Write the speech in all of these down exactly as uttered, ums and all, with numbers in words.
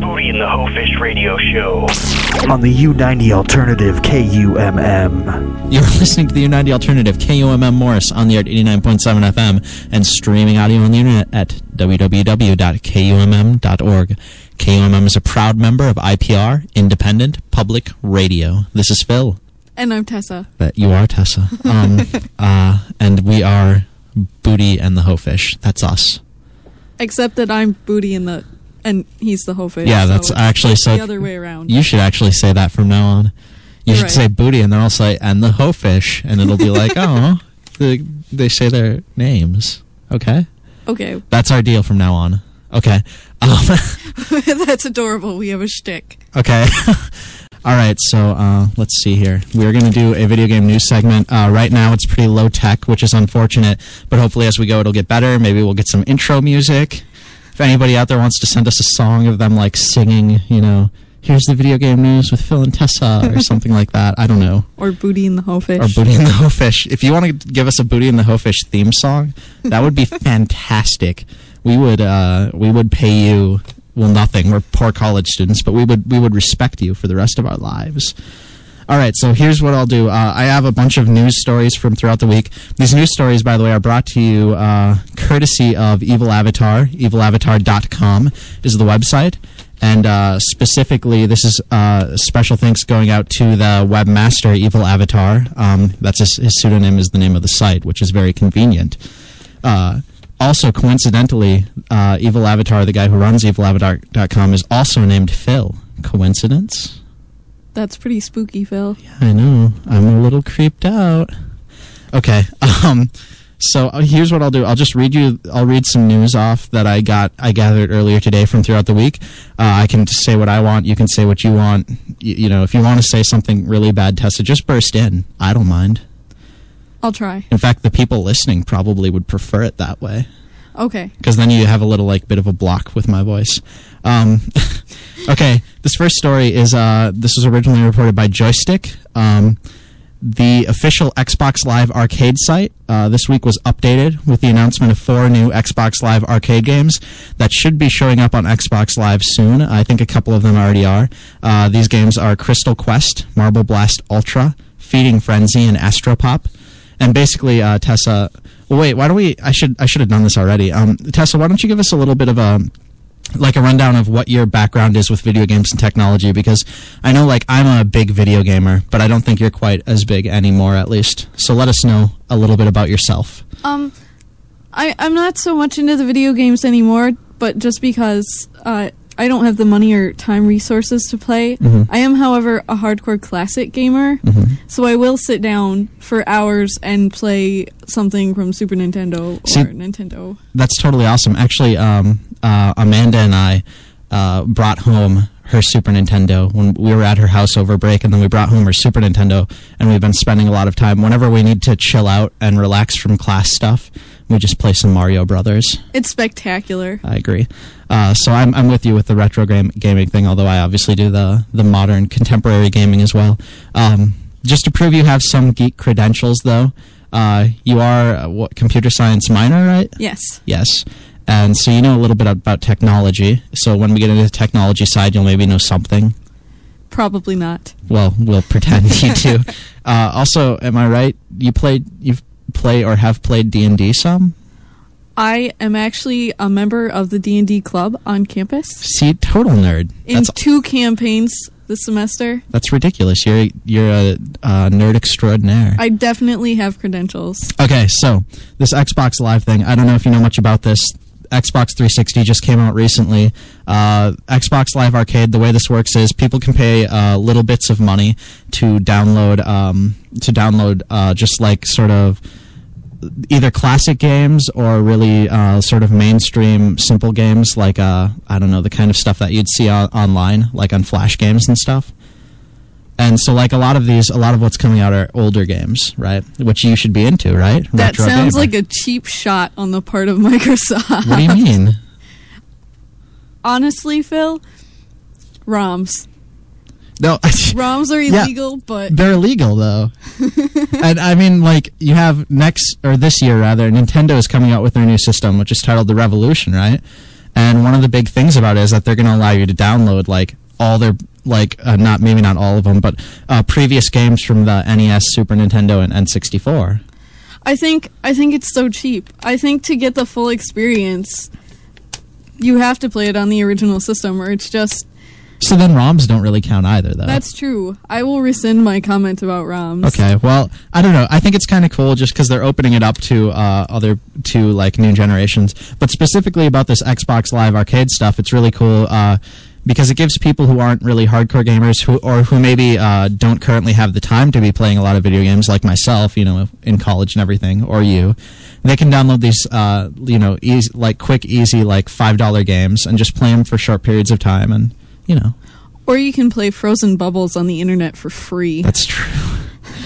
Booty and the Hofish radio show. On the U ninety Alternative K U M M. You're listening to the U ninety Alternative K U M M Morris on the air at eighty-nine point seven F M and streaming audio on the internet at w w w dot k u m m dot org. K U M M is a proud member of I P R, Independent Public Radio. This is Phil. And I'm Tessa. But you are Tessa. Um, uh, and we are Booty and the Hofish. That's us. Except that I'm Booty and the and he's the Hofish. Yeah, that's so actually so. The other way around. You should actually say that from now on. You You're should right. say Booty, and then I'll say and the Hofish, and it'll be like, oh, they, they say their names. Okay. Okay. That's our deal from now on. Okay. Um, That's adorable. We have a shtick. okay. All right, so uh, let's see here. We're going to do a video game news segment. Uh, right now it's pretty low tech, which is unfortunate, but hopefully as we go it'll get better. Maybe we'll get some intro music. If anybody out there wants to send us a song of them like singing, you know, here's the video game news with Phil and Tessa or something like that. I don't know. Or Booty and the Hofish. Or Booty and the Hofish. If you want to give us a Booty and the Hofish theme song, that would be fantastic. We would uh, we would pay you, well, nothing. We're poor college students, but we would we would respect you for the rest of our lives. All right, so here's what I'll do. Uh, I have a bunch of news stories from throughout the week. These news stories, by the way, are brought to you uh, courtesy of Evil Avatar. evil avatar dot com is the website. And uh, specifically, this is uh, special thanks going out to the webmaster, Evil Avatar. Um, that's his, his pseudonym is the name of the site, which is very convenient. Uh, also, coincidentally, uh, Evil Avatar, the guy who runs evil avatar dot com, is also named Phil. Coincidence? That's pretty spooky, Phil. Yeah, I know. I'm a little creeped out. Okay. Um, so uh, here's what I'll do. I'll just read you. I'll read some news off that I got. I gathered earlier today from throughout the week. Uh, I can say what I want. You can say what you want. Y- you know, if you want to say something really bad, Tessa, just burst in. I don't mind. I'll try. In fact, the people listening probably would prefer it that way. Okay. Because then you have a little like bit of a block with my voice. Um, okay, this first story is uh, this was originally reported by Joystick. Um, the official Xbox Live Arcade site uh, this week was updated with the announcement of four new Xbox Live Arcade games that should be showing up on Xbox Live soon. I think a couple of them already are. Uh, these games are Crystal Quest, Marble Blast Ultra, Feeding Frenzy, and Astropop. And basically, uh, Tessa. Well, wait. Why don't we? I should. I should have done this already. Um, Tessa, why don't you give us a little bit of a, like a rundown of what your background is with video games and technology? Because I know, like, I'm a big video gamer, but I don't think you're quite as big anymore, at least. So let us know a little bit about yourself. Um, I I'm not so much into the video games anymore, but just because uh I don't have the money or time resources to play. Mm-hmm. I am, however, a hardcore classic gamer, Mm-hmm. so I will sit down for hours and play something from Super Nintendo or See, Nintendo. That's totally awesome. Actually, um, uh, Amanda and I uh, brought home her Super Nintendo when we were at her house over break, and then we brought home her Super Nintendo, and we've been spending a lot of time. Whenever we need to chill out and relax from class stuff, we just play some Mario Brothers. It's spectacular. I agree. Uh, so I'm I'm with you with the retro game, gaming thing, although I obviously do the, the modern contemporary gaming as well. Um, just to prove you have some geek credentials, though, uh, you are a what, computer science minor, right? Yes. Yes. And so you know a little bit about technology. So when we get into the technology side, you'll maybe know something. Probably not. Well, we'll pretend you do. Uh, also, am I right? You played, you've play or have played D and D some? I am actually a member of the D and D club on campus. See, total nerd. In That's two campaigns this semester. That's ridiculous. You're you're a uh, nerd extraordinaire. I definitely have credentials. Okay, so this Xbox Live thing, I don't know if you know much about this. Xbox three sixty just came out recently. Uh, Xbox Live Arcade, the way this works is people can pay uh, little bits of money to download um, to download uh, just like sort of either classic games or really uh, sort of mainstream simple games like uh, I don't know, the kind of stuff that you'd see on- online like on Flash games and stuff. And so, like, a lot of these, a lot of what's coming out are older games, right? Which you should be into, right? That Retro sounds gamer. like a cheap shot on the part of Microsoft. What do you mean? Honestly, Phil, ROMs. No, ROMs are Yeah. illegal, but they're illegal, though. And, I mean, like, you have next, or this year, rather, Nintendo is coming out with their new system, which is titled the Revolution, right? And one of the big things about it is that they're going to allow you to download like all their like uh, not maybe not all of them, but uh, previous games from the N E S, Super Nintendo, and N sixty-four. I think I think it's so cheap. I think to get the full experience, you have to play it on the original system, or it's just... So then ROMs don't really count either, though. That's true. I will rescind my comment about ROMs. Okay, well, I don't know. I think it's kind of cool just because they're opening it up to uh, other, to like new generations. But specifically about this Xbox Live Arcade stuff, it's really cool uh, because it gives people who aren't really hardcore gamers who or who maybe uh, don't currently have the time to be playing a lot of video games, like myself, you know, in college and everything, or you. They can download these, uh, you know, easy, like quick, easy, like five dollar games and just play them for short periods of time, and you know. Or you can play Frozen Bubbles on the internet for free. That's true.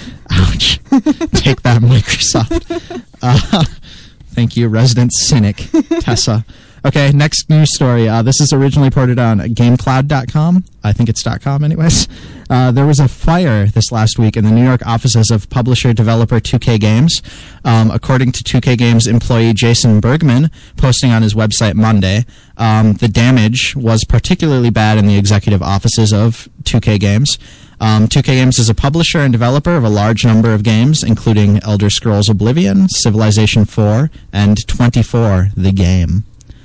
Ouch. Take that, Microsoft. Uh, thank you, resident cynic, Tessa. Okay, next news story. Uh, this is originally ported on GameCloud dot com. I think it's .com anyways. Uh, there was a fire this last week in the New York offices of publisher-developer two K Games. Um, according to two K Games employee Jason Bergman, posting on his website Monday, um, the damage was particularly bad in the executive offices of two K Games. Um, two K Games is a publisher and developer of a large number of games, including Elder Scrolls Oblivion, Civilization four, and twenty-four, the game.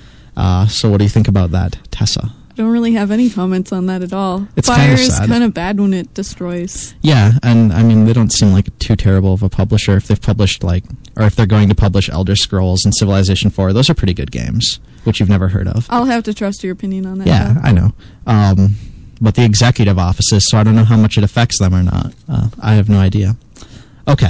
Uh, so what do you think about that, Tessa? I don't really have any comments on that at all. It's Fire kind of is sad. kind of bad when it destroys. Yeah, and I mean, they don't seem like too terrible of a publisher if they've published, like, or if they're going to publish Elder Scrolls and Civilization four. Those are pretty good games, which you've never heard of. I'll have to trust your opinion on that. Yeah, though. I know. Um, but the executive offices, so I don't know how much it affects them or not. Uh, I have no idea. Okay.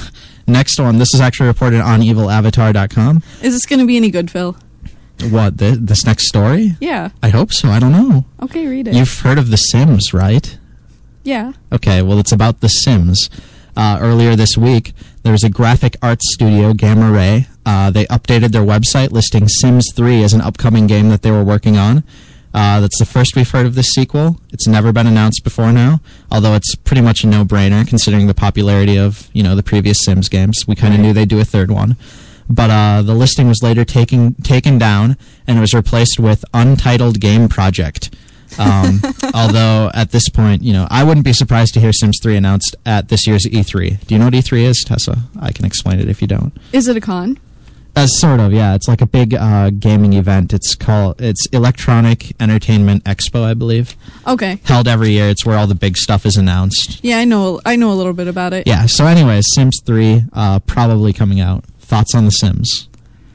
Next one. This is actually reported on evil avatar dot com. Is this going to be any good, Phil? What, th- this next story? Yeah. I hope so. I don't know. Okay, read it. You've heard of The Sims, right? Yeah. Okay, well, it's about The Sims. Uh, earlier this week, there was a graphic arts studio, Gamma Ray. Uh, they updated their website listing Sims three as an upcoming game that they were working on. Uh, that's the first we've heard of this sequel. It's never been announced before now, although it's pretty much a no-brainer considering the popularity of, you know, the previous Sims games. We kind of Right. knew they'd do a third one. But uh, the listing was later taken taken down, and it was replaced with Untitled Game Project. Um, although, at this point, you know, I wouldn't be surprised to hear Sims three announced at this year's E three. Do you know what E three is, Tessa? I can explain it if you don't. Is it a con? Uh, sort of, yeah. It's like a big uh, gaming event. It's called it's Electronic Entertainment Expo, I believe. Okay. Held every year. It's where all the big stuff is announced. Yeah, I know. I know a little bit about it. Yeah. So, anyways, Sims three uh, probably coming out. Thoughts on The Sims?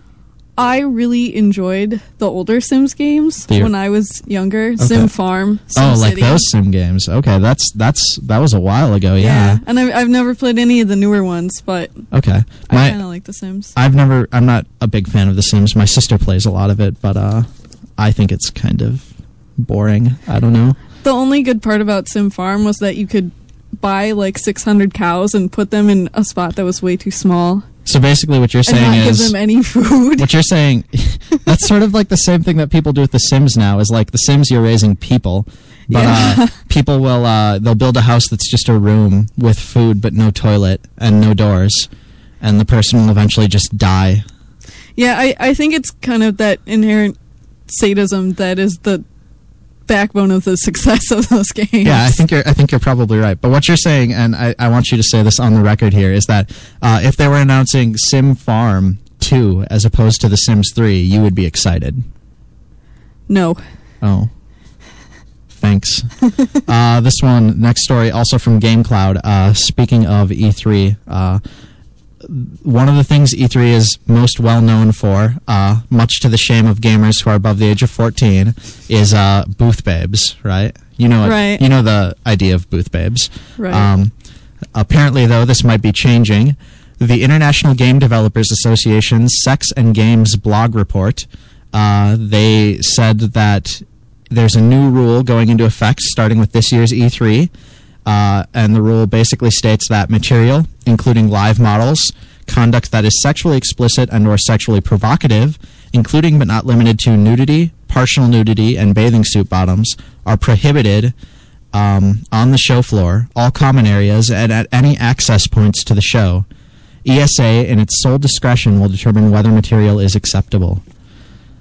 I really enjoyed the older Sims games The- when I was younger. Sim Farm, Sim oh, like City. those Sim games. Okay, that's that's that was a while ago. Yeah. Yeah, and I've, I've never played any of the newer ones, but Okay. I My kind of like the Sims. I've never. I'm not a big fan of The Sims. My sister plays a lot of it, but uh, I think it's kind of boring. I don't know. The only good part about Sim Farm was that you could buy like six hundred cows and put them in a spot that was way too small. So basically, what you're And saying not give is them any food. what you're saying. That's sort of like the same thing that people do with The Sims now. Is like The Sims, you're raising people, but Yeah. uh, people will uh, they'll build a house that's just a room with food but no toilet and no doors, and the person will eventually just die. Yeah, I, I think it's kind of that inherent sadism that is the backbone of the success of those games. Yeah, I think you're. I think you're probably right. But what you're saying, and I, I want you to say this on the record here, is that uh, if they were announcing Sim Farm two as opposed to The Sims three, you would be excited. No. Oh, thanks. uh, this one, next story, also from GameCloud. Uh, speaking of E three, uh, one of the things E three is most well known for, uh, much to the shame of gamers who are above the age of fourteen, is uh, booth babes, right? You know, it, Right. you know the idea of booth babes. Right. Um, apparently, though, this might be changing. The International Game Developers Association's Sex and Games blog report, uh, they said that there's a new rule going into effect starting with this year's E three. Uh, and the rule basically states that material, including live models, conduct that is sexually explicit and or sexually provocative, including but not limited to nudity, partial nudity, and bathing suit bottoms, are prohibited um, on the show floor, all common areas, and at any access points to the show. E S A, in its sole discretion, will determine whether material is acceptable.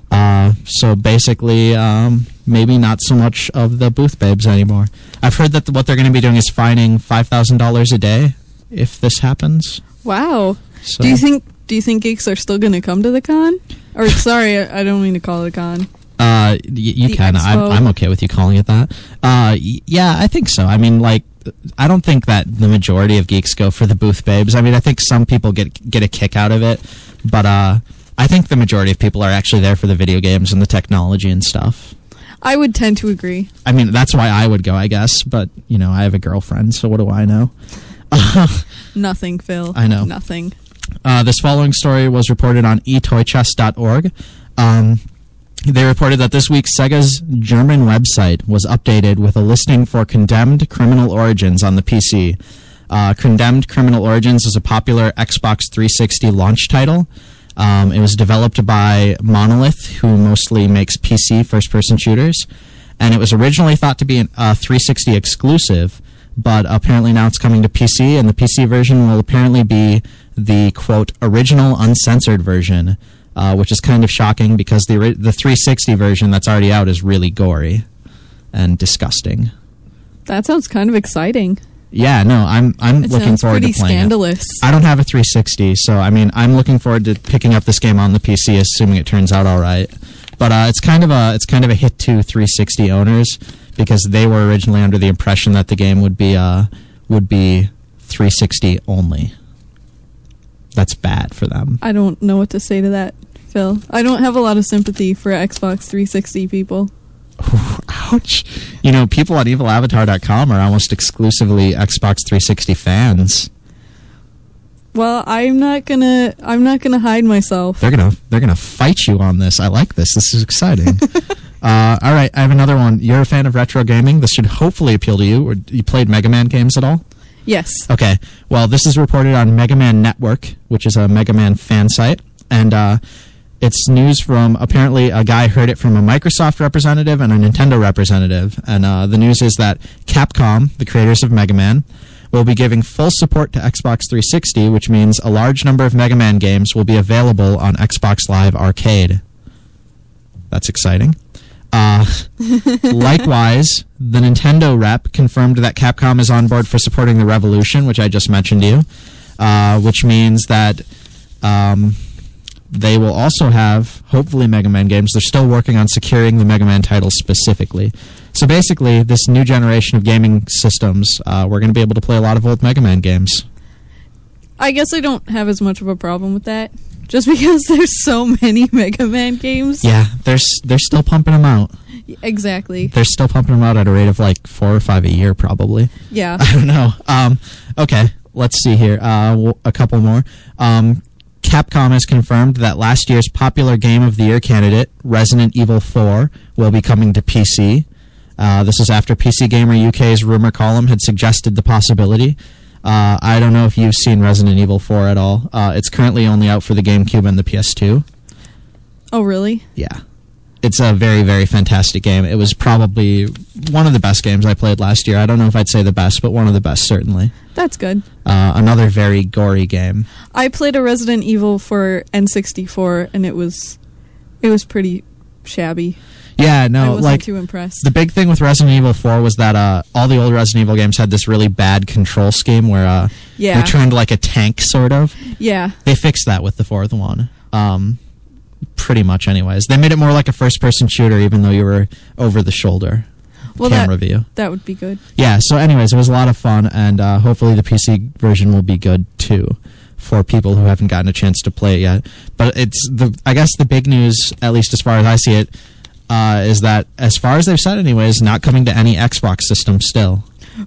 Uh, so basically, um, maybe not so much of the booth babes anymore. I've heard that what they're going to be doing is fining five thousand dollars a day if this happens. Wow. So. Do you think Do you think geeks are still going to come to the con? Or sorry, I, I don't mean to call it a con. Uh, y- you The can. I'm, expo. I'm okay with you calling it that. Uh, y- yeah, I think so. I mean, like, I don't think that the majority of geeks go for the booth babes. I mean, I think some people get get a kick out of it, but uh, I think the majority of people are actually there for the video games and the technology and stuff. I would tend to agree. I mean, that's why I would go, I guess. But you know, I have a girlfriend, so what do I know? Nothing, Phil. I know. Nothing. Uh, this following story was reported on e toy chess dot org. Um, they reported that this week Sega's German website was updated with a listing for Condemned Criminal Origins on the P C. Uh, Condemned Criminal Origins is a popular Xbox three sixty launch title. Um, it was developed by Monolith, who mostly makes P C first-person shooters, and it was originally thought to be a uh, three sixty exclusive, but apparently now it's coming to P C, and the P C version will apparently be the, quote, original uncensored version, uh, which is kind of shocking because the ori- the three sixty version that's already out is really gory and disgusting. That sounds kind of exciting. Yeah, no, I'm I'm It looking sounds forward pretty to playing scandalous. it. I don't have a three sixty, so I mean, I'm looking forward to picking up this game on the P C, assuming it turns out all right. But uh, it's kind of a it's kind of a hit to three sixty owners because they were originally under the impression that the game would be uh would be three sixty only. That's bad for them. I don't know what to say to that, Phil. I don't have a lot of sympathy for Xbox three sixty people. Ouch. You know, people on evil avatar dot com are almost exclusively Xbox three sixty fans. Well, I'm not gonna. I'm not gonna hide myself. They're gonna they're gonna fight you on this. I like this. This is exciting. uh, all right, I have another one. You're a fan of retro gaming. This should hopefully appeal to you. Or you played Mega Man games at all? Yes. Okay. Well, this is reported on Mega Man Network, which is a Mega Man fan site, and uh, it's news from apparently a guy heard it from a Microsoft representative and a Nintendo representative. And uh, the news is that Capcom, the creators of Mega Man, will be giving full support to Xbox three sixty, which means a large number of Mega Man games will be available on Xbox Live Arcade. That's exciting. Uh, likewise, the Nintendo rep confirmed that Capcom is on board for supporting the Revolution, which I just mentioned to you, uh, which means that um, they will also have, hopefully, Mega Man games. They're still working on securing the Mega Man titles specifically. So basically, this new generation of gaming systems, uh, we're going to be able to play a lot of old Mega Man games. I guess I don't have as much of a problem with that, just because there's so many Mega Man games. Yeah, they're s- they're still pumping them out. Exactly. They're still pumping them out at a rate of like four or five a year, probably. Yeah. I don't know. Um, okay, let's see here. Uh, w- a couple more. Um, Capcom has confirmed that last year's popular Game of the Year candidate, Resident Evil four, will be coming to P C. Uh, this is after P C Gamer U K's rumor column had suggested the possibility. Uh, I don't know if you've seen Resident Evil four at all. Uh, it's currently only out for the GameCube and the P S two. Oh, really? Yeah. It's a very, very fantastic game. It was probably one of the best games I played last year. I don't know if I'd say the best, but one of the best, certainly. That's good. Uh, another very gory game. I played a Resident Evil for N sixty-four, and it was, it was pretty shabby. Yeah, I no, wasn't like, too impressed. the big thing with Resident Evil four was that uh, all the old Resident Evil games had this really bad control scheme where uh, Yeah. you turned like a tank, sort of. Yeah. They fixed that with the fourth one. Um, pretty much, anyways. They made it more like a first-person shooter, even though you were over the shoulder. Well, camera that, view. that would be good. Yeah, so anyways, it was a lot of fun, and uh, hopefully the P C version will be good, too, for people who haven't gotten a chance to play it yet. But it's the I guess the big news, at least as far as I see it, uh, is that, as far as they've said anyways, not coming to any Xbox system still.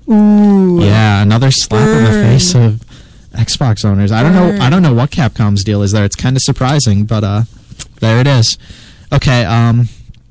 Ooh. Yeah, another slap in the Burn. face of Xbox owners. I don't know. Burn. I don't know what Capcom's deal is there. It's kind of surprising, but uh, there it is. Okay. Um,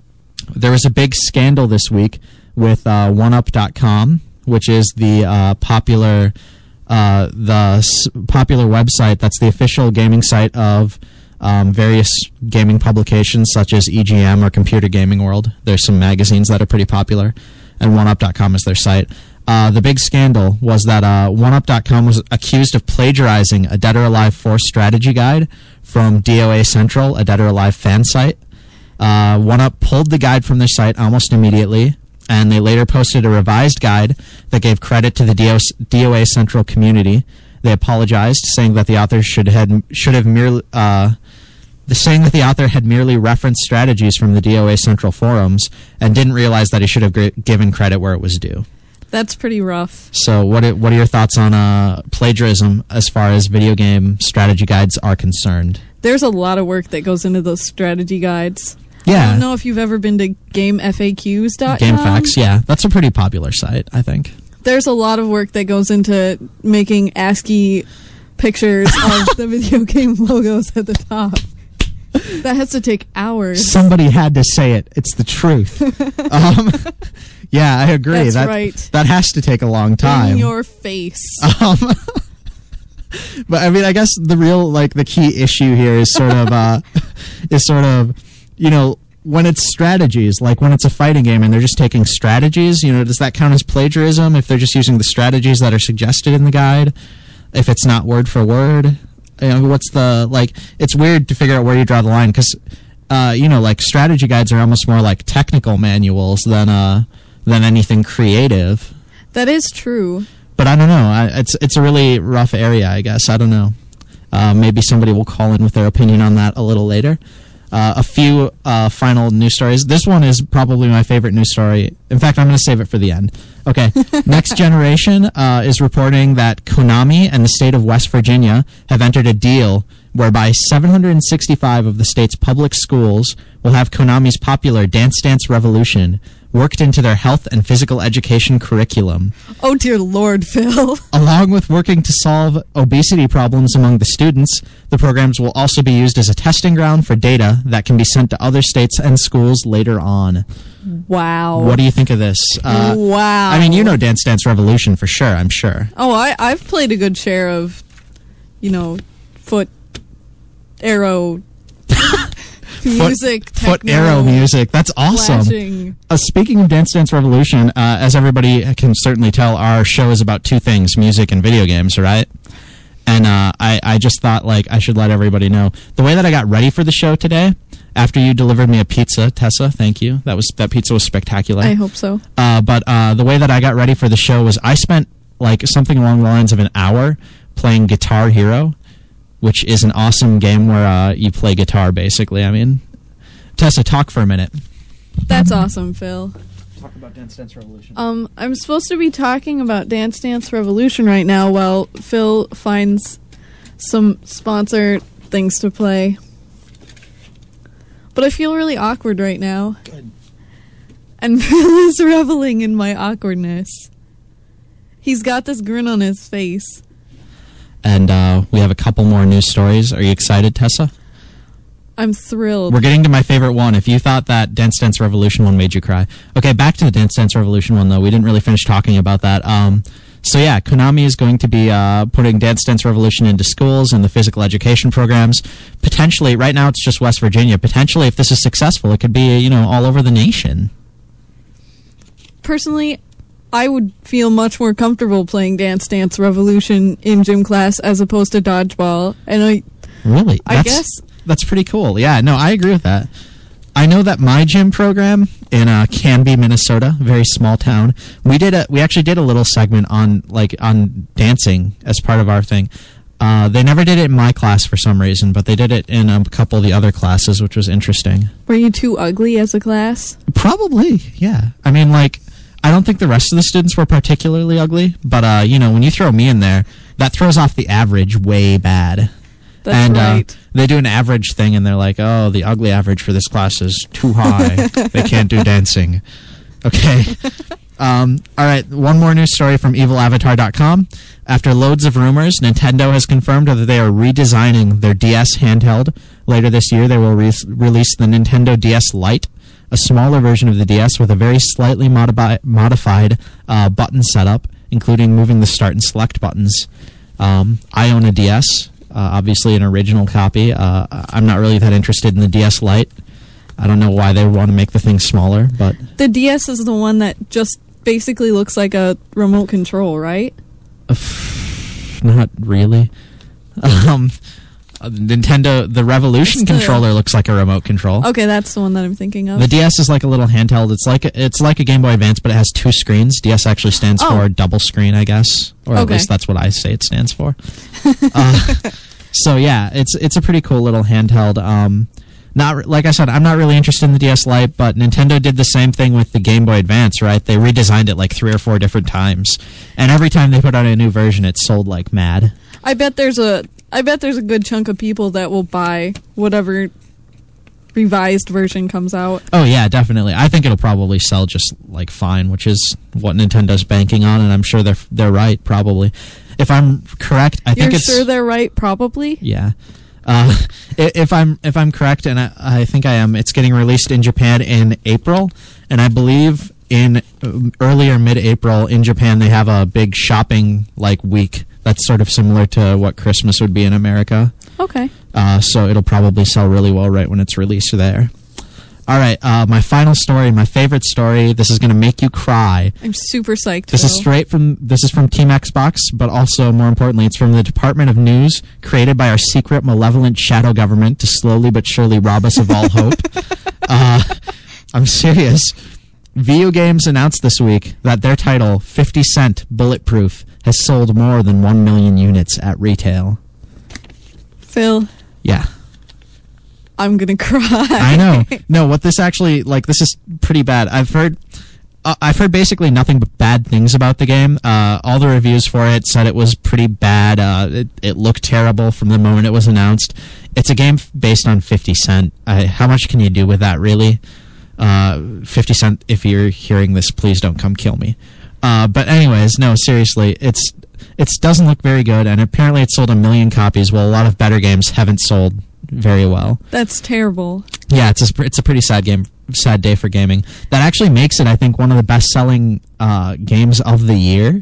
there was a big scandal this week with uh, one up dot com, which is the uh, popular uh, the s- popular website that's the official gaming site of um, various gaming publications such as E G M or Computer Gaming World. There's some magazines that are pretty popular, and one up dot com is their site. Uh, the big scandal was that uh, one up dot com was accused of plagiarizing a Dead or Alive four strategy guide from D O A Central, a Dead or Alive fan site. Uh, one Up pulled the guide from their site almost immediately, and they later posted a revised guide that gave credit to the D O A Central community. They apologized, saying that the author should had should have merely uh, the saying that the author had merely referenced strategies from the D O A Central forums and didn't realize that he should have gr- given credit where it was due. That's pretty rough. So, what are, what are your thoughts on uh, plagiarism as far as video game strategy guides are concerned? There's a lot of work that goes into those strategy guides. Yeah. I don't know if you've ever been to game F A Qs dot com. GameFAQs, yeah. That's a pretty popular site, I think. There's a lot of work that goes into making ASCII pictures of the video game logos at the top. That has to take hours. Somebody had to say it. It's the truth. um, yeah, I agree. That's that, right. That has to take a long time. In your face. Um, but I mean, I guess the real, like, the key issue here is sort of, uh, is sort of, you know, when it's strategies, like when it's a fighting game and they're just taking strategies, you know, does that count as plagiarism if they're just using the strategies that are suggested in the guide? If it's not word for word? You know, what's the, like, it's weird to figure out where you draw the line because, uh, you know, like, strategy guides are almost more like technical manuals than, uh, than anything creative. That is true. But I don't know. I, it's it's a really rough area, I guess. I don't know. Uh, maybe somebody will call in with their opinion on that a little later. Uh, a few uh, final news stories. This one is probably my favorite news story. In fact, I'm going to save it for the end. Okay. Next Generation uh, is reporting that Konami and the state of West Virginia have entered a deal whereby seven hundred sixty-five of the state's public schools will have Konami's popular Dance Dance Revolution worked into their health and physical education curriculum. Oh, dear Lord, Phil. Along with working to solve obesity problems among the students, the programs will also be used as a testing ground for data that can be sent to other states and schools later on. Wow. What do you think of this? Uh, wow. I mean, you know Dance Dance Revolution for sure, I'm sure. Oh, I, I've played a good share of, you know, foot arrow music, foot, techno, foot arrow music. That's awesome. flashing. Uh, speaking of Dance Dance Revolution, uh, as everybody can certainly tell, our show is about two things, music and video games, right? And uh, I, I just thought, like, I should let everybody know. The way that I got ready for the show today, after you delivered me a pizza, Tessa, thank you. That was that pizza was spectacular. I hope so. Uh, but uh, the way that I got ready for the show was I spent, like, something along the lines of an hour playing Guitar Hero, which is an awesome game where uh, you play guitar, basically. I mean, Tessa, talk for a minute. That's awesome, Phil. Talk about Dance Dance Revolution. Um, I'm supposed to be talking about Dance Dance Revolution right now while Phil finds some sponsor things to play. But I feel really awkward right now. Good. And Phil is reveling in my awkwardness. He's got this grin on his face. And uh, we have a couple more news stories. Are you excited, Tessa? I'm thrilled. We're getting to my favorite one. If you thought that Dance Dance Revolution one made you cry. Okay, back to the Dance Dance Revolution one, though. We didn't really finish talking about that. Um, so, yeah, Konami is going to be uh, putting Dance Dance Revolution into schools and the physical education programs. Potentially, right now it's just West Virginia. Potentially, if this is successful, it could be, you know, all over the nation. Personally, I would feel much more comfortable playing Dance Dance Revolution in gym class as opposed to dodgeball. And I, Really? I That's, guess that's pretty cool. Yeah, no, I agree with that. I know that my gym program in uh, Canby, Minnesota, a very small town, we did a we actually did a little segment on like on dancing as part of our thing. Uh, they never did it in my class for some reason, but they did it in a couple of the other classes, which was interesting. Were you too ugly as a class? Probably, yeah. I mean, like, I don't think the rest of the students were particularly ugly, but, uh, you know, when you throw me in there, that throws off the average way bad. That's and, right. Uh, they do an average thing, and they're like, oh, the ugly average for this class is too high. They can't do dancing. Okay. Um, all right, one more news story from evil avatar dot com. After loads of rumors, Nintendo has confirmed that they are redesigning their D S handheld. Later this year, they will re- release the Nintendo D S Lite, a smaller version of the D S with a very slightly modifi- modified uh, button setup, including moving the start and select buttons. Um, I own a D S, uh, obviously an original copy. Uh, I'm not really that interested in the D S Lite. I don't know why they want to make the thing smaller, but... The D S is the one that just basically looks like a remote control, right? Not really. Um, uh, Nintendo, the Revolution It's the- controller looks like a remote control. Okay, that's the one that I'm thinking of. The D S is like a little handheld. It's like a, it's like a Game Boy Advance, but it has two screens. D S actually stands Oh. for double screen, I guess, or at Okay. least that's what I say it stands for. uh, so yeah, it's it's a pretty cool little handheld. Um, not re- like I said, I'm not really interested in the D S Lite, but Nintendo did the same thing with the Game Boy Advance, right? They redesigned it like three or four different times, and every time they put out a new version, it sold like mad. I bet there's a I bet there's a good chunk of people that will buy whatever revised version comes out. Oh yeah, definitely. I think it'll probably sell just like fine, which is what Nintendo's banking on, and I'm sure they're they're right. Probably, if I'm correct, I You're think it's sure they're right? Probably. yeah. Uh, i- if I'm if I'm correct, and I, I think I am, it's getting released in Japan in April, and I believe in um, earlier mid-April in Japan they have a big shopping like week that's sort of similar to what Christmas would be in America. Okay. Uh, so it'll probably sell really well right when it's released there. All right, uh, my final story, my favorite story. This is going to make you cry. I'm super psyched. This is Phil. straight from this is from Team Xbox, but also more importantly, it's from the Department of News, created by our secret, malevolent shadow government to slowly but surely rob us of all hope. Uh, I'm serious. Video Games announced this week that their title, fifty cent Bulletproof, has sold more than one million units at retail. Phil, Yeah. I'm gonna cry. I know. No, what this actually like this is pretty bad. I've heard uh, I've heard basically nothing but bad things about the game. Uh, all the reviews for it said it was pretty bad. Uh, it, it looked terrible from the moment it was announced. It's a game f- based on fifty cent. I, how much can you do with that, really? Uh, fifty cent, if you're hearing this, please don't come kill me. Uh, but anyways, no, seriously, it's it doesn't look very good, and apparently it sold a million copies, while a lot of better games haven't sold very well. That's terrible. Yeah, it's a, it's a pretty sad game, sad day for gaming. That actually makes it, I think, one of the best-selling uh, games of the year.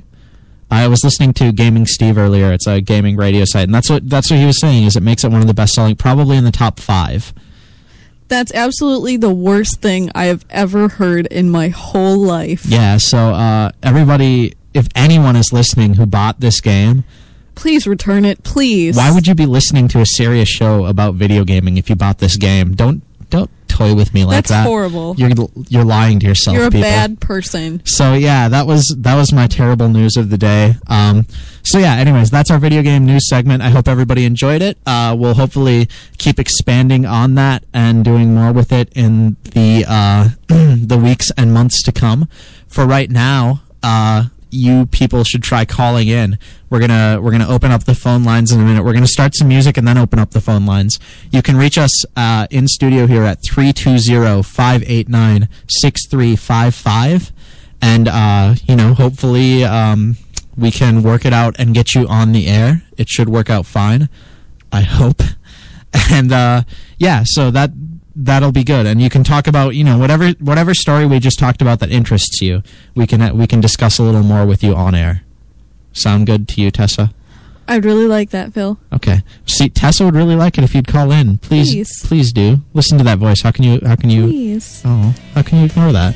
I was listening to Gaming Steve earlier. It's a gaming radio site, and that's what that's what he was saying. Is it makes it one of the best-selling, probably in the top five. That's absolutely the worst thing I have ever heard in my whole life. Yeah. So uh, everybody, if anyone is listening who bought this game, Please return it, please. why would you be listening to a serious show about video gaming if you bought this game? Don't don't toy with me like That's that. horrible. You're you're lying to yourself. You're a people. bad person. So yeah, that was that was my terrible news of the day. Um, so yeah, anyways, that's our video game news segment. I hope everybody enjoyed it. Uh, we'll hopefully keep expanding on that and doing more with it in the uh, the weeks and months to come. For right now, uh, you people should try calling in. We're gonna we're gonna open up the phone lines in a minute. We're gonna start some music and then open up the phone lines. You can reach us uh, in studio here at three two zero, five eight nine, six three five five, and uh, you know, hopefully um, we can work it out and get you on the air. It should work out fine, I hope. And uh, yeah, so that that'll be good. And you can talk about, you know, whatever whatever story we just talked about that interests you. We can we can discuss a little more with you on air. Sound good to you, Tessa? I'd really like that, Phil. Okay. See, Tessa would really like it if you'd call in. Please, please, Please. do. Listen to that voice. How can you? How can you? Please. Oh, how can you ignore that?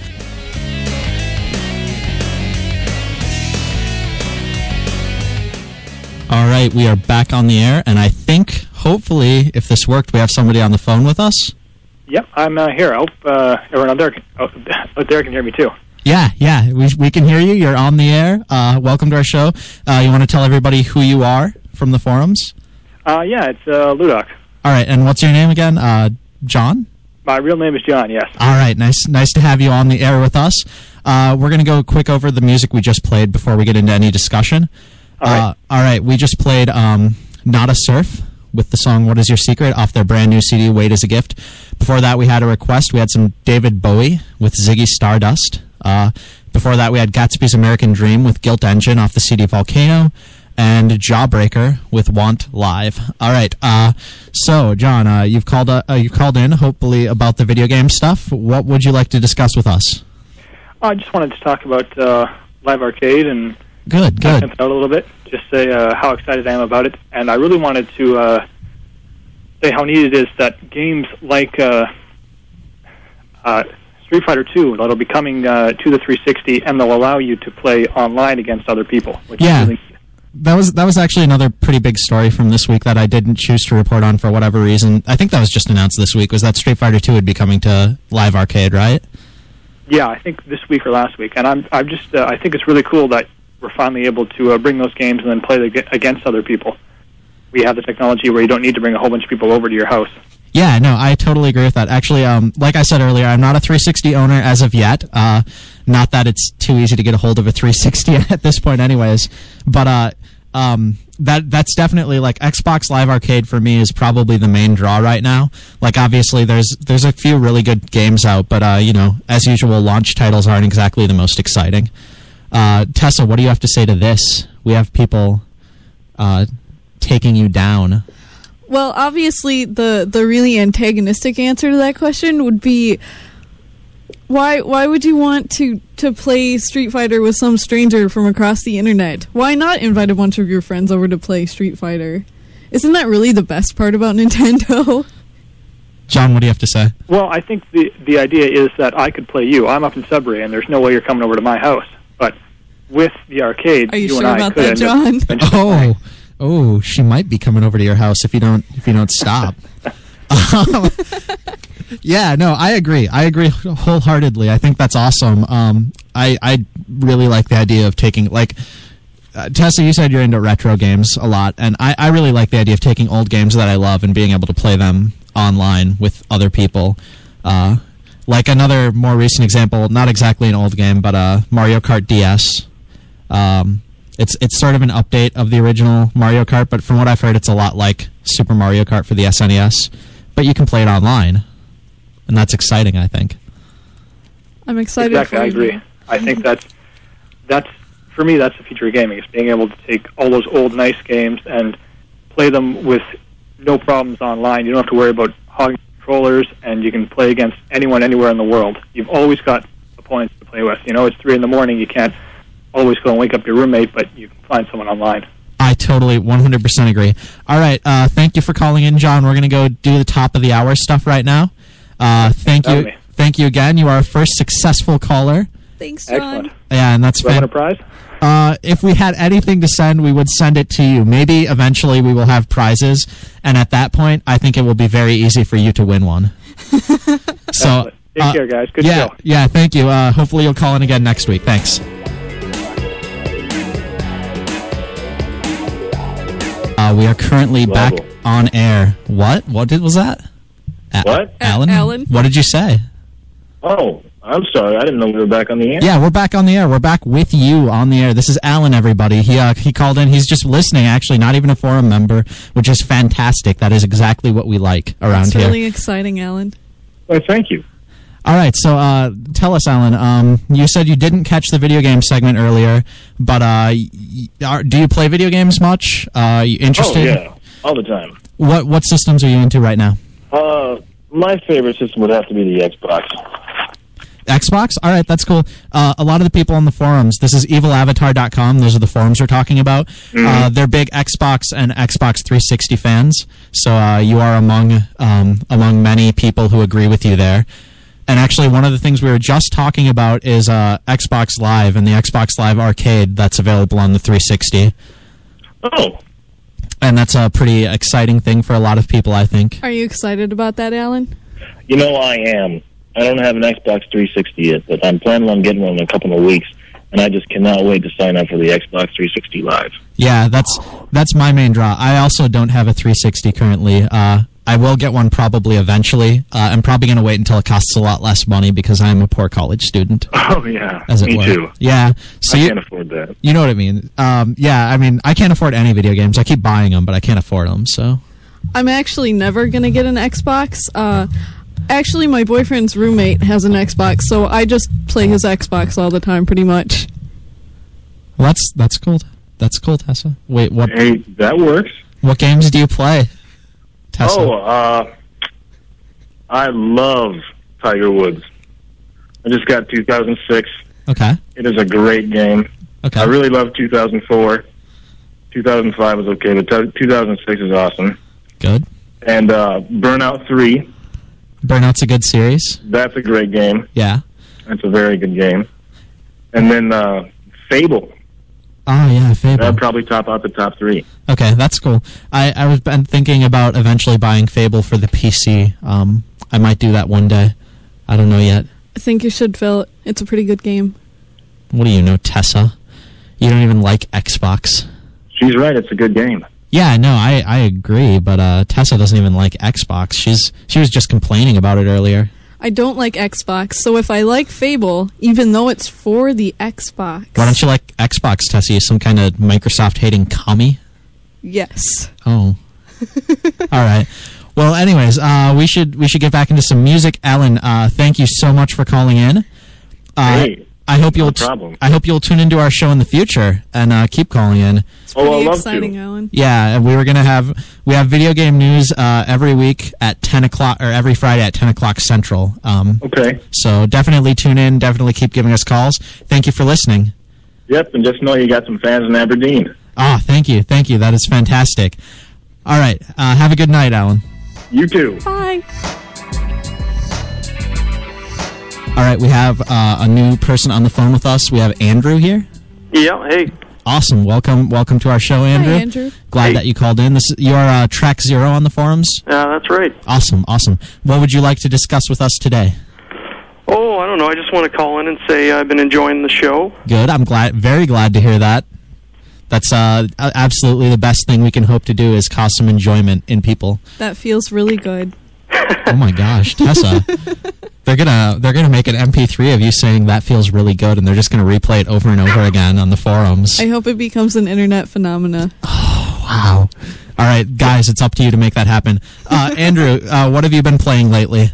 All right, we are back on the air, and I think, hopefully, if this worked, we have somebody on the phone with us. Yep, I'm uh, here. I hope uh, everyone out there, can, oh, out there can hear me too. Yeah, yeah, we we can hear you. You're on the air. Uh, welcome to our show. Uh, you want to tell everybody who you are from the forums? Uh, yeah, it's uh, Ludok. All right, and what's your name again? Uh, John? My real name is John, yes. All right, nice nice to have you on the air with us. Uh, we're going to go quick over the music we just played before we get into any discussion. All right. Uh, all right, we just played um, Not a Surf with the song What Is Your Secret off their brand new C D, Wait As a Gift. Before that, we had a request. We had some David Bowie with Ziggy Stardust. Uh, before that, we had Gatsby's American Dream with Guilt Engine off the C D Volcano. And Jawbreaker with Want Live. All right. Uh, so, John, uh, you've called uh, you've called in, hopefully, about the video game stuff. What would you like to discuss with us? I just wanted to talk about uh, Live Arcade and Good, pimp good. it out a little bit. Just say uh, how excited I am about it. And I really wanted to uh, say how neat it is that games like uh, uh, Street Fighter two, that'll be coming uh, to the three sixty, and they'll allow you to play online against other people. Which Yeah. is really that was that was actually another pretty big story from this week that I didn't choose to report on for whatever reason. I think that was just announced this week. Was that Street Fighter two would be coming to Live Arcade, right? Yeah, I think this week or last week, and I'm I'm just uh, I think it's really cool that we're finally able to uh, bring those games and then play the, against other people. We have the technology where you don't need to bring a whole bunch of people over to your house. Yeah, no, I totally agree with that. Actually, um, like I said earlier, I'm not a three sixty owner as of yet. Uh, not that it's too easy to get a hold of a three sixty at this point anyways. But uh, um, that that's definitely, like, Xbox Live Arcade for me is probably the main draw right now. Like, obviously, there's there's a few really good games out, but, uh, you know, as usual, launch titles aren't exactly the most exciting. Uh, Tessa, what do you have to say to this? We have people uh, taking you down. Well, obviously, the, the really antagonistic answer to that question would be, why why would you want to, to play Street Fighter with some stranger from across the internet? Why not invite a bunch of your friends over to play Street Fighter? Isn't that really the best part about Nintendo? John, what do you have to say? Well, I think the the idea is that I could play you. I'm up in Sudbury, and there's no way you're coming over to my house. But with the arcade, Are you, you sure and I about could that, end John? up Oh, oh, she might be coming over to your house if you don't if you don't stop. um, yeah, no, I agree. I agree wholeheartedly. I think that's awesome. Um, I I really like the idea of taking, like, uh, Tessa, you said you're into retro games a lot, and I, I really like the idea of taking old games that I love and being able to play them online with other people. Uh, like another more recent example, not exactly an old game, but uh, Mario Kart D S. Um, it's it's sort of an update of the original Mario Kart, but from what I've heard, it's a lot like Super Mario Kart for the S N E S. But you can play it online, and that's exciting, I think. I'm excited Exactly, for I you. agree. I think that's that's for me. That's the future of gaming: is being able to take all those old nice games and play them with no problems online. You don't have to worry about hogging controllers, and you can play against anyone, anywhere in the world. You've always got opponents to play with. You know, it's three in the morning. You can't always go and wake up your roommate, but you can find someone online. I totally one hundred percent agree. All right, uh, thank you for calling in, John. We're going to go do the top of the hour stuff right now. Uh, thank you. me. Thank you again. You are our first successful caller. Thanks, John. Excellent. Yeah, and that's Do I win a fan- prize? Uh, if we had anything to send, we would send it to you. Maybe eventually we will have prizes, and at that point, I think it will be very easy for you to win one. So, Excellent. Take uh, care, guys. Good yeah, show. yeah. Thank you. Uh, hopefully, you'll call in again next week. Thanks. Uh, we are currently back Level. on air. What? What did, was that? A- What? Alan? A- Alan? What did you say? Oh, I'm sorry. I didn't know we were back on the air. Yeah, we're back on the air. We're back with you on the air. This is Alan, everybody. He uh, he called in. He's just listening, actually, not even a forum member, which is fantastic. That is exactly what we like around It's here. really exciting, Alan. Well, thank you. All right, so uh, tell us, Alan. Um, you said you didn't catch the video game segment earlier, but uh, y- are, do you play video games much? Uh, are you interested? Oh, yeah. All the time. What what systems are you into right now? Uh, my favorite system would have to be the Xbox. Xbox? All right, that's cool. Uh, a lot of the people on the forums, this is evil avatar dot com, those are the forums we're talking about. Mm-hmm. Uh, they're big Xbox and Xbox three sixty fans, so uh, you are among um, among many people who agree with you there. And actually, one of the things we were just talking about is uh, Xbox Live and the Xbox Live Arcade that's available on the three sixty. Oh, And that's a pretty exciting thing for a lot of people, I think. Are you excited about that, Alan? you know I am. I don't have an Xbox three sixty yet, but I'm planning on getting one in a couple of weeks, and I just cannot wait to sign up for the Xbox three sixty Live. Yeah, that's that's my main draw. I also don't have a three sixty currently. Uh, I will get one probably eventually. Uh, I'm probably going to wait until it costs a lot less money because I'm a poor college student, Oh, yeah. as it Me were. too. Yeah, so I you, can't afford that. you know what I mean. Um, yeah, I mean, I can't afford any video games. I keep buying them, but I can't afford them, so... I'm actually never going to get an Xbox. Uh, actually, my boyfriend's roommate has an Xbox, so I just play his Xbox all the time, pretty much. Well, that's, that's cool. That's cool, Tessa. Wait, what Hey, that works. what games do you play, Tessa? Oh, uh, I love Tiger Woods. I just got two thousand six. Okay, It is a great game. okay. I really love two thousand four. two thousand five was okay, but t- two thousand six is awesome. Good. And uh, Burnout three, Burnout's a good series. that's a great game. Yeah. That's a very good game. And then uh, Fable. Oh, yeah, Fable. That'd probably top out the top three. Okay, that's cool. I, I was been thinking about eventually buying Fable for the P C. Um, I might do that one day. I don't know yet. I think you should, Phil. It's a pretty good game. What do you know, Tessa? You don't even like Xbox. She's right. It's a good game. Yeah, no, I, I agree, but uh, Tessa doesn't even like Xbox. She's She was just complaining about it earlier. I don't like Xbox, so if I like Fable, even though it's for the Xbox... Why don't you like Xbox, Tessa? You some kind of Microsoft-hating commie? Yes. Oh. All right. Well, anyways, uh, we should we should get back into some music. Alan, uh, thank you so much for calling in. Uh, Hey, I hope no you'll problem. I hope you'll tune into our show in the future and uh, keep calling in. It's Oh, pretty I'd love exciting, to. Alan. Yeah, and we were gonna have we have video game news uh, every week at ten o'clock or every Friday at ten o'clock Central. Um, Okay. so definitely tune in. Definitely keep giving us calls. Thank you for listening. Yep, and just know you got some fans in Aberdeen. Ah, thank you, thank you. That is fantastic. All right, uh, have a good night, Alan. You too. Bye. All right, we have uh, a new person on the phone with us. We have Andrew here. Yeah, hey. Awesome. Welcome welcome to our show, Andrew. Hi, Andrew. Glad Hey. that you called in. This is your uh, Track Zero on the forums. Uh, that's right. Awesome, awesome. What would you like to discuss with us today? Oh, I don't know. I just want to call in and say I've been enjoying the show. Good. I'm glad, very glad to hear that. That's uh, a- absolutely the best thing we can hope to do is cause some enjoyment in people. That feels really good. Oh my gosh, Tessa. They're gonna they're gonna make an M P three of you saying that feels really good, and they're just gonna replay it over and over again on the forums. I hope it becomes an internet phenomena. Wow. All right, guys, it's up to you to make that happen. Uh, Andrew, uh, what have you been playing lately?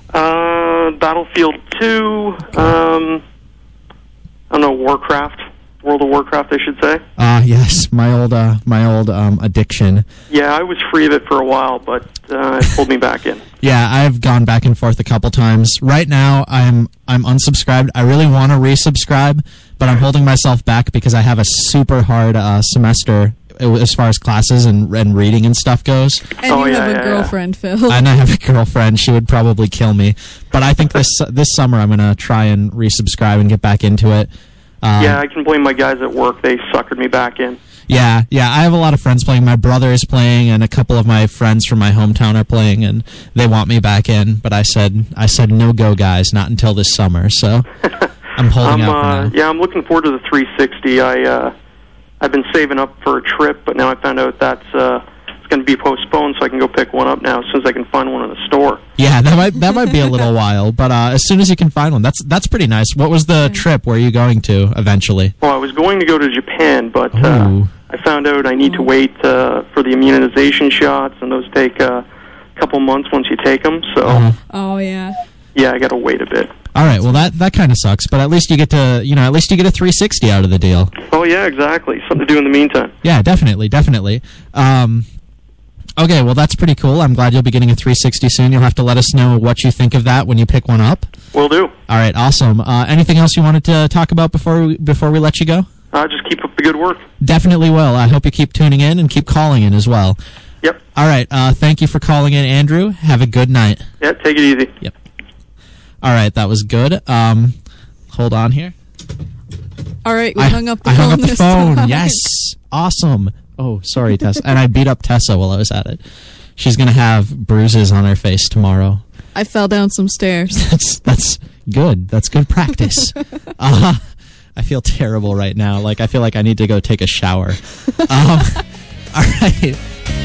Uh, Battlefield two, um, I don't know, Warcraft. World of Warcraft, I should say. Ah, uh, yes, my old uh, my old um, addiction. Yeah, I was free of it for a while, but uh, it pulled me back in. Yeah, I've gone back and forth a couple times. Right now, I'm I'm unsubscribed. I really want to resubscribe, but I'm holding myself back because I have a super hard uh, semester as far as classes and, and reading and stuff goes. And Oh, you yeah, have a yeah, yeah. girlfriend, Phil. And I have a girlfriend. She would probably kill me. But I think this this summer I'm going to try and resubscribe and get back into it. Um, Yeah, I can blame my guys at work. They suckered me back in. Yeah, yeah. I have a lot of friends playing. My brother is playing, and a couple of my friends from my hometown are playing, and they want me back in. But I said, I said, no go, guys, not until this summer. So I'm holding I'm, out for uh, now. yeah, I'm looking forward to the three sixty. I, uh, I've been saving up for a trip, but now I found out that's uh, it's going to be postponed, so I can go pick one up now as soon as I can find one in the store. Yeah, that might that might be a little while, but uh, as soon as you can find one, that's that's pretty nice. What was the trip? Where are you going to eventually? Well, I was going to go to Japan, but uh, Ooh. I found out I need to wait uh, for the immunization shots, and those take uh, a couple months once you take them. So, Uh-huh. Oh, yeah. yeah, I got to wait a bit. All right, well that that kind of sucks, but at least you get to you know at least you get a three sixty out of the deal. Oh, yeah, exactly. Something to do in the meantime. Yeah, definitely, definitely. Um, okay, well that's pretty cool. I'm glad you'll be getting a three sixty soon. You'll have to let us know what you think of that when you pick one up. Will do. All right, awesome. Uh, anything else you wanted to talk about before we, before we let you go? Uh, just keep up the good work. Definitely will. I hope you keep tuning in and keep calling in as well. Yep. All right, uh, thank you for calling in, Andrew. Have a good night. Yeah, take it easy. Yep. All right, that was good. Um, hold on here. All right, we I hung up the I phone hung up the this phone. time. Yes, awesome. Oh, sorry, Tessa. And I beat up Tessa while I was at it. She's gonna have bruises on her face tomorrow. I fell down some stairs. That's that's good. That's good practice. uh, I feel terrible right now. Like I feel like I need to go take a shower. Um, all right.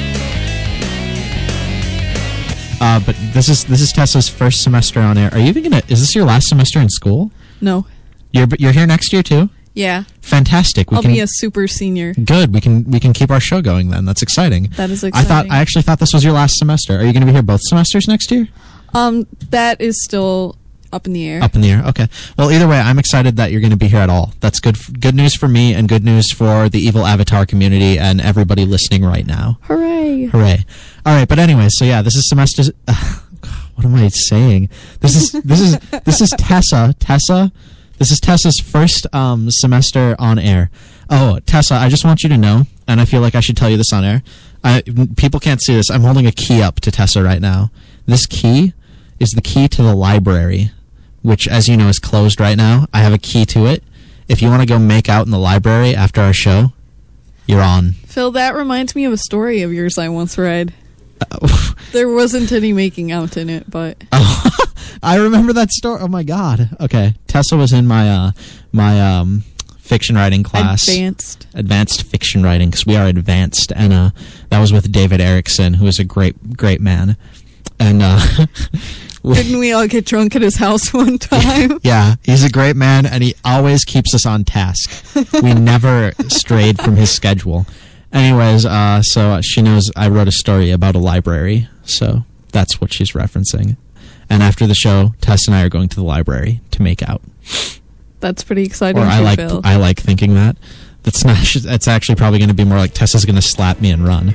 Uh, but this is this is Tessa's first semester on air. Are you even gonna? Is this your last semester in school? No. You're you're here next year too. Yeah. Fantastic. We I'll can be a super senior. good. We can we can keep our show going then. That's exciting. That is I exciting. thought I actually thought this was your last semester. Are you going to be here both semesters next year? Um, that is still up in the air. Up in the air. Okay. Well, either way, I'm excited that you're going to be here at all. That's good. f- Good news for me, and good news for the Evil Avatar community and everybody listening right now. Hooray. Hooray! All right. But anyway, so yeah, this is semester. Uh, what am I saying? This is this is this is Tessa. Tessa. This is Tessa's first um, semester on air. Oh, Tessa, I just want you to know, and I feel like I should tell you this on air. I, people can't see this. I'm holding a key up to Tessa right now. This key is the key to the library, which, as you know, is closed right now. I have a key to it, if you want to go make out in the library after our show, you're on. Phil, that reminds me of a story of yours I once read. There wasn't any making out in it, but oh, I remember that story. Oh my god. Okay, Tessa was in my uh, my um, fiction writing class. Advanced. Advanced fiction writing, because we are advanced, and uh, that was with David Erickson, who is a great great man. And uh, didn't we all get drunk at his house one time? Yeah, he's a great man, and he always keeps us on task. We never strayed from his schedule. Anyways, uh, so she knows I wrote a story about a library, so that's what she's referencing. And after the show, Tess and I are going to the library to make out. That's pretty exciting. Or I for like Phil. I like thinking that. That's not. That's actually probably going to be more like Tessa's going to slap me and run.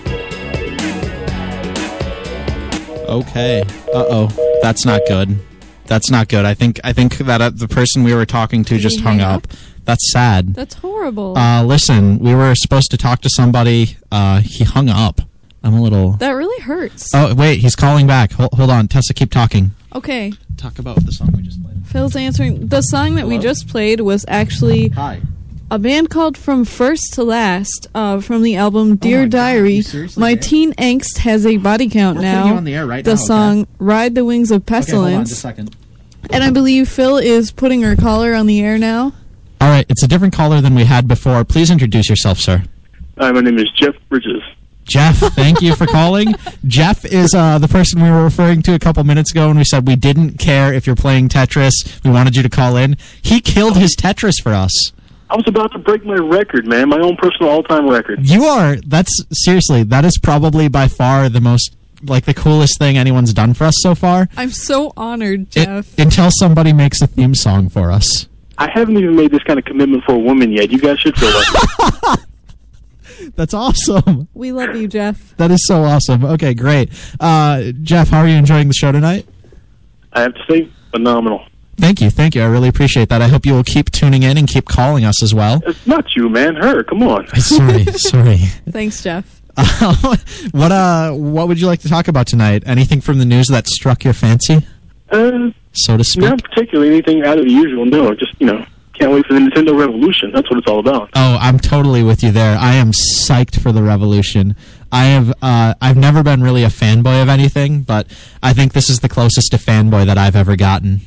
Okay. Uh oh. That's not good. That's not good. I think I think that uh, the person we were talking to Did just he hung hang up. up? That's sad. That's horrible. Uh, listen, we were supposed to talk to somebody. Uh, he hung up. I'm a little. That really hurts. Oh wait, he's calling back. Hold, hold on, Tessa, keep talking. Okay. Talk about the song we just played. Phil's answering. The song that we Hello? just played was actually Hi. a band called From First to Last uh, from the album Dear my God, Diary. you seriously My did? teen angst has a body count We're now. putting you on the air right the now, okay? song Ride the Wings of Okay, hold on Pestilence. just a second. And I believe Phil is putting her caller on the air now. All right, it's a different caller than we had before. Please introduce yourself, sir. Hi, my name is Jeff Bridges. Jeff, thank you for calling. Jeff is uh, the person we were referring to a couple minutes ago when we said we didn't care if you're playing Tetris. We wanted you to call in. He killed his Tetris for us. I was about to break my record, man, my own personal all-time record. You are, that's, seriously, that is probably by far the most, like, the coolest thing anyone's done for us so far. I'm so honored, It- Jeff. until somebody makes a theme song for us. I haven't even made this kind of commitment for a woman yet. You guys should feel that. That's awesome. We love you, Jeff. That is so awesome. Okay, great. Uh, Jeff, how are you enjoying the show tonight? I have to say, phenomenal. Thank you, thank you. I really appreciate that. I hope you will keep tuning in and keep calling us as well. It's not you, man. Her. Come on. Sorry, sorry. Thanks, Jeff. what uh, what would you like to talk about tonight? Anything from the news that struck your fancy, Uh, so to speak? not particularly anything out of the usual, no. Just, you know, can't wait for the Nintendo Revolution. That's what it's all about. Oh, I'm totally with you there. I am psyched for the Revolution. I have, uh, I've never been really a fanboy of anything, but I think this is the closest to fanboy that I've ever gotten.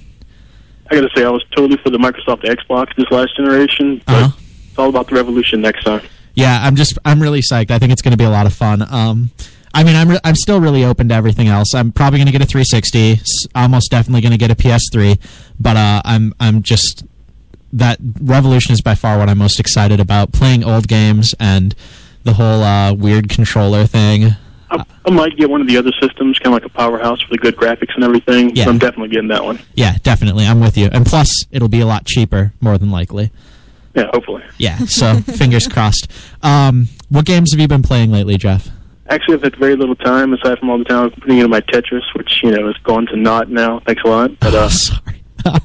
I gotta say, I was totally for the Microsoft Xbox this last generation, but Uh-huh. it's all about the Revolution next time. Yeah, I'm just, I'm really psyched. I think it's going to be a lot of fun. Um, I mean, I'm, re- I'm still really open to everything else. I'm probably going to get a three sixty. s- Almost definitely going to get a P S three. But uh, I'm, I'm just, that Revolution is by far what I'm most excited about. Playing old games and the whole uh, weird controller thing. I, I might get one of the other systems, kind of like a powerhouse for the good graphics and everything. Yeah. So I'm definitely getting that one. Yeah, definitely. I'm with you. And plus, it'll be a lot cheaper, more than likely. Yeah, hopefully. Yeah, so fingers crossed. Um, what games have you been playing lately, Jeff? Actually, I've had very little time, aside from all the time I'm putting into my Tetris, which, you know, is gone to naught now. Thanks a lot. But, uh, Sorry.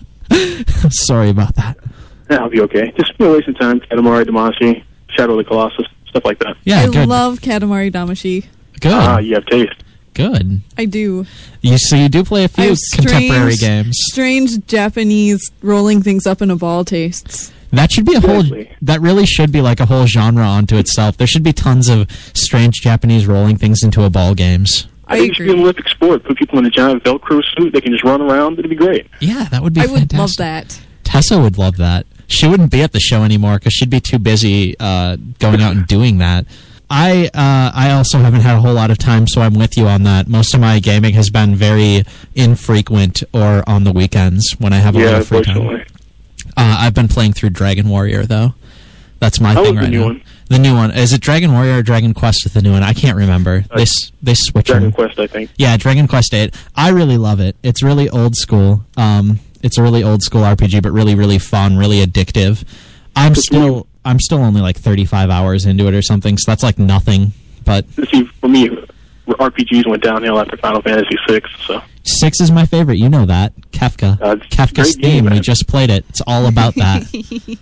Sorry about that. yeah, I'll be okay. Just, you know, wasting time. Katamari Damacy, Shadow of the Colossus, stuff like that. Yeah, I good. love Katamari Damacy. good. Ah, you have taste. Good. I do. You so you do play a I few have contemporary strange, games. strange Japanese rolling things up in a ball tastes. That should be a whole. Exactly. That really should be like a whole genre onto itself. There should be tons of strange Japanese rolling things into a ball games. I, I think it should be an agree. Olympic sport. Put people in a giant Velcro suit. They can just run around. It'd be great. Yeah, that would be. I would fantastic. love that. Tessa would love that. She wouldn't be at the show anymore because she'd be too busy uh, going out and doing that. I uh, I also haven't had a whole lot of time, so I'm with you on that. Most of my gaming has been very infrequent or on the weekends when I have a Yeah, lot of free time. unfortunately. Uh, I've been playing through Dragon Warrior, though. That's my How thing was the right new now. one? The new one. Is it Dragon Warrior or Dragon Quest with the new one? I can't remember. Uh, they s- they switch Dragon them. Quest, I think. Yeah, Dragon Quest eight. I really love it. It's really old school. Um, it's a really old school R P G, but really, really fun, really addictive. I'm Good still, I'm still only like thirty-five hours into it or something, so that's like nothing. But See, for me, R P Gs went downhill after Final Fantasy six, so... six is my favorite. You know that. Kefka. Uh, it's a Kefka's great game, theme. We man. just played it. It's all about that.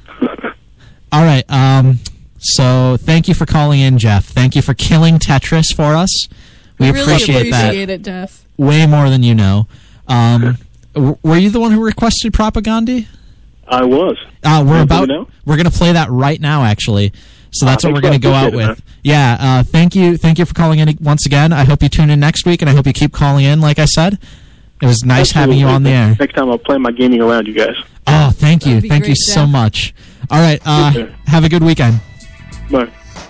All right. Um, so thank you for calling in, Jeff. Thank you for killing Tetris for us. We, really appreciate, that appreciate it, Jeff. way more than you know. Um, w- were you the one who requested Propaganda? I was. Uh, we're You about know? we're gonna play that right now, actually. So that's Ah, what we're thanks, gonna I go out appreciate it, with. Yeah. Uh, thank you. Thank you for calling in once again. I hope you tune in next week, and I hope you keep calling in. Like I said, it was nice having you on the air. Next time I'll play my gaming around you guys. Oh, thank you. That'd be Thank you great, so Jeff. much. All right. Uh, Okay. have a good weekend. Bye.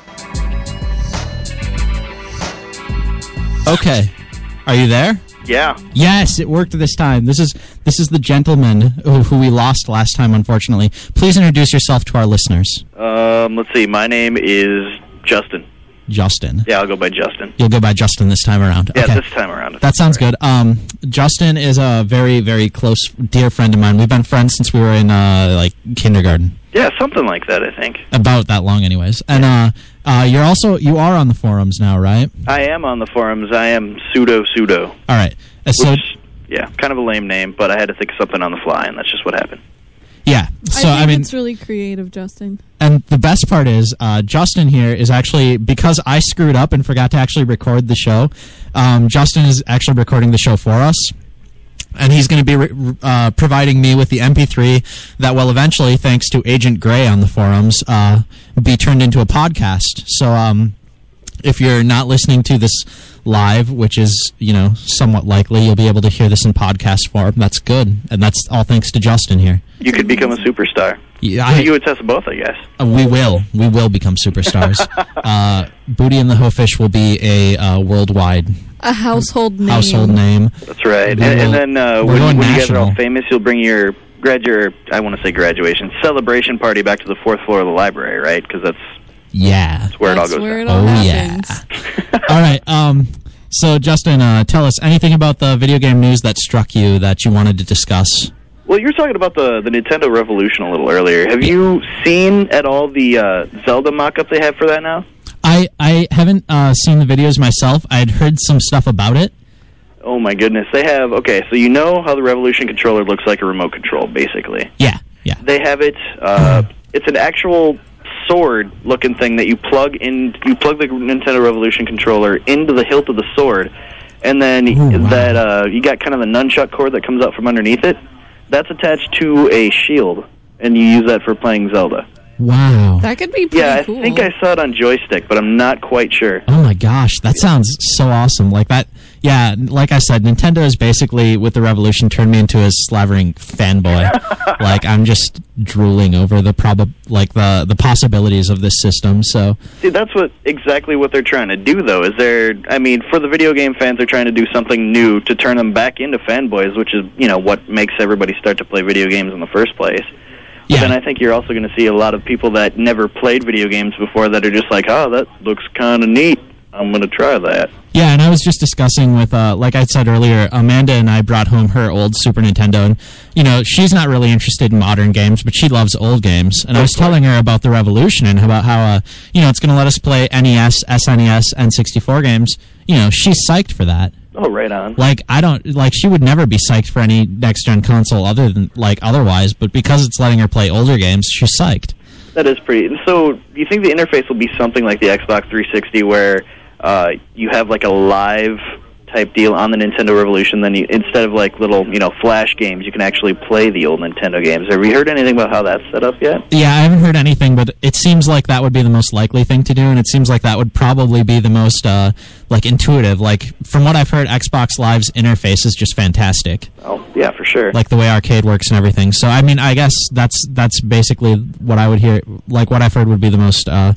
Okay. Are you there? Yeah. Yes, it worked this time. This is this is the gentleman who, who we lost last time, unfortunately. Please introduce yourself to our listeners. Um, let's see. My name is Justin. Justin. Yeah, I'll go by Justin. You'll go by Justin this time around. Yeah, Okay. this time around. That sounds good. Um, Justin is a very, very close, dear friend of mine. We've been friends since we were in, uh, like, kindergarten. Yeah, something like that, I think. About that long, anyways. And, uh, uh, you're also, you are on the forums now, right? I am on the forums. I am pseudo pseudo. All right. Uh, so, Which, yeah, kind of a lame name, but I had to think of something on the fly, and that's just what happened. yeah. So, I think I mean, it's really creative, Justin. and the best part is, uh, Justin here is actually, because I screwed up and forgot to actually record the show, um, Justin is actually recording the show for us. And he's going to be re- uh, providing me with the M P three that will eventually, thanks to Agent Gray on the forums, uh, be turned into a podcast. So um, if you're not listening to this live, which is, you know, somewhat likely, you'll be able to hear this in podcast form. That's good. And that's all thanks to Justin here. You could become a superstar. Yeah, I, I, you would test both, I guess. uh, we will. We will become superstars. uh, Booty and the Hofish will be a uh, worldwide A household name. household name. That's right. We And, will- and then uh, we're when, going when you guys are all national. famous, you'll bring your grad your I want to say graduation celebration party back to the fourth floor of the library, right? Because that's, Yeah. that's where That's it all goes where down. it all Oh, happens. All right. Um, so, Justin, uh, tell us anything about the video game news that struck you that you wanted to discuss. Well, you were talking about the, the Nintendo Revolution a little earlier. Have you seen at all the uh, Zelda mock-up they have for that now? I, I haven't uh, seen the videos myself. I had heard some stuff about it. Oh my goodness. They have, okay, so you know how the Revolution controller looks like a remote control, basically. Yeah, yeah. They have it, uh, it's an actual sword-looking thing that you plug in, you plug the Nintendo Revolution controller into the hilt of the sword, and then Ooh, wow. that, uh, you got kind of the nunchuck cord that comes out from underneath it. That's attached to a shield, and you use that for playing Zelda. Wow. That could be pretty Yeah, cool. I think I saw it on joystick, but I'm not quite sure. Oh my gosh, that sounds so awesome. Like that, yeah, like I said, Nintendo is basically, with the Revolution, turned me into a slavering fanboy. Like, I'm just drooling over the prob- like the, the possibilities of this system, so. See, that's what exactly what they're trying to do, though. Is they're, I mean, for the video game fans, they're trying to do something new to turn them back into fanboys, which is, you know, what makes everybody start to play video games in the first place. But Yeah. then I think you're also going to see a lot of people that never played video games before that are just like, oh, that looks kind of neat. I'm going to try that. Yeah, and I was just discussing with, uh, like I said earlier, Amanda and I brought home her old Super Nintendo, and, you know, she's not really interested in modern games, but she loves old games. And I was telling her about the Revolution and about how, uh, you know, it's going to let us play N E S, S N E S, N sixty-four games. You know, she's psyched for that. Oh, right on. Like, I don't, like, she would never be psyched for any next-gen console other than, like, otherwise, but because it's letting her play older games, she's psyched. That is pretty. So, do you think the interface will be something like the Xbox three sixty, where uh, you have like a live type deal on the Nintendo Revolution? Then you, instead of like little, you know, flash games, you can actually play the old Nintendo games. Have you heard anything about how that's set up yet? Yeah, I haven't heard anything, but it seems like that would be the most likely thing to do, and it seems like that would probably be the most, uh, like, intuitive. Like, from what I've heard, Xbox Live's interface is just fantastic. Oh, yeah, for sure. Like, the way arcade works and everything. So, I mean, I guess that's that's basically what I would hear, like, what I've heard would be the most, uh,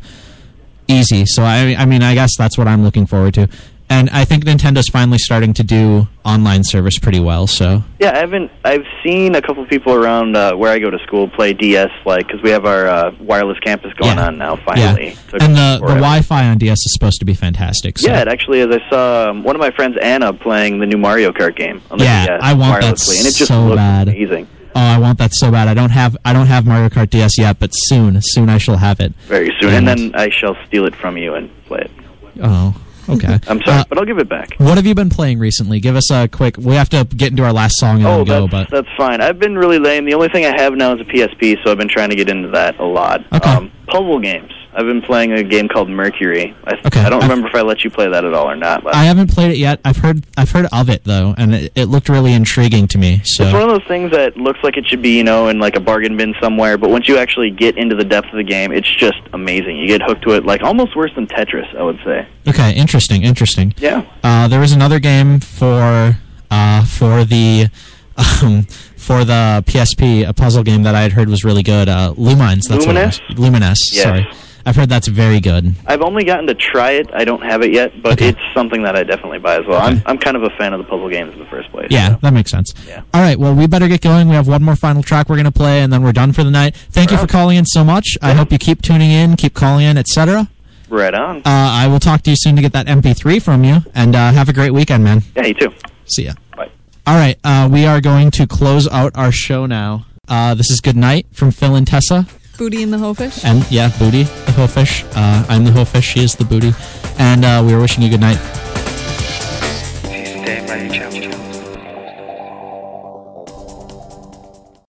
easy. So, I, I mean, I guess that's what I'm looking forward to. And I think Nintendo's finally starting to do online service pretty well, so... Yeah, I haven't. I've seen a couple of people around uh, where I go to school play D S, like, because we have our uh, wireless campus going Yeah. on now. Finally, Yeah. Took And the, the forever. Wi-Fi on D S is supposed to be fantastic. So. Yeah, it actually is. I saw um, one of my friends, Anna, playing the new Mario Kart game on the Yeah, D S I want that wirelessly, and it just so looks bad. amazing. Oh, I want that so bad. I don't have I don't have Mario Kart D S yet, but soon, soon I shall have it. Very soon, And- and then I shall steal it from you and play it. Oh, okay. I'm sorry, Uh, but I'll give it back. what have you been playing recently? Give us a quick... We have to get into our last song and Oh, then go, that's, but... that's fine. I've been really lame. The only thing I have now is a P S P, so I've been trying to get into that a lot. Okay. Um, puzzle games. I've been playing a game called Mercury. I, Okay. I don't I've- remember if I let you play that at all or not. But I haven't played it yet. I've heard I've heard of it though, and it, it looked really intriguing to me. So it's one of those things that looks like it should be, you know, in like a bargain bin somewhere, but once you actually get into the depth of the game, it's just amazing. You get hooked to it, like almost worse than Tetris, I would say. okay, interesting, interesting. Yeah. Uh, there was another game for uh, for the um, for the P S P, a puzzle game that I had heard was really good. Uh, Lumines. That's Luminous? what it was. Luminous. Yes. Sorry, I've heard that's very good. I've only gotten to try it. I don't have it yet, but Okay. it's something that I definitely buy as well. Okay. I'm I'm kind of a fan of the puzzle games in the first place. Yeah, so. that makes sense. Yeah. All right, well, we better get going. We have one more final track we're going to play, and then we're done for the night. Thank you for calling in so much. I hope you keep tuning in, keep calling in, et cetera. Right on. Uh, I will talk to you soon to get that M P three from you, and uh, have a great weekend, man. Yeah, you too. See ya. Bye. All right, uh, we are going to close out our show now. Uh, this is Good Night from Phil and Tessa. Booty and the Hofish. And, yeah, Booty, the Hofish. Uh, I'm the Hofish, she is the Booty. And uh, we are wishing you good night. Stay by each other.